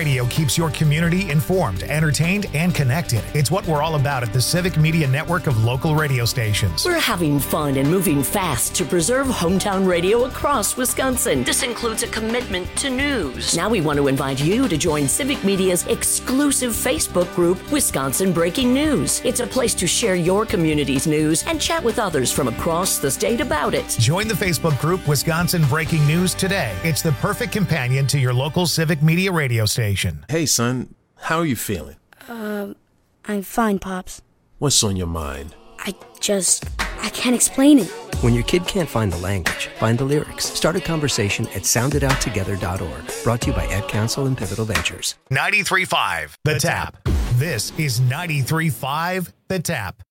Radio keeps your community informed, entertained, and connected. It's what we're all about at the Civic Media Network of local radio stations. We're having fun and moving fast to preserve hometown radio across Wisconsin. This includes a commitment to news. Now we want to invite you to join Civic Media's exclusive Facebook group, Wisconsin Breaking News. It's a place to share your community's news and chat with others from across the state about it. Join the Facebook group Wisconsin Breaking News today. It's the perfect companion to your local Civic Media radio station. Hey, son, how are you feeling? Um, I'm fine, Pops. What's on your mind? I just, I can't explain it. When your kid can't find the language, find the lyrics. Start a conversation at sound it out together dot org. Brought to you by Ad Council and Pivotal Ventures. ninety-three point five The Tap. This is ninety-three point five The Tap.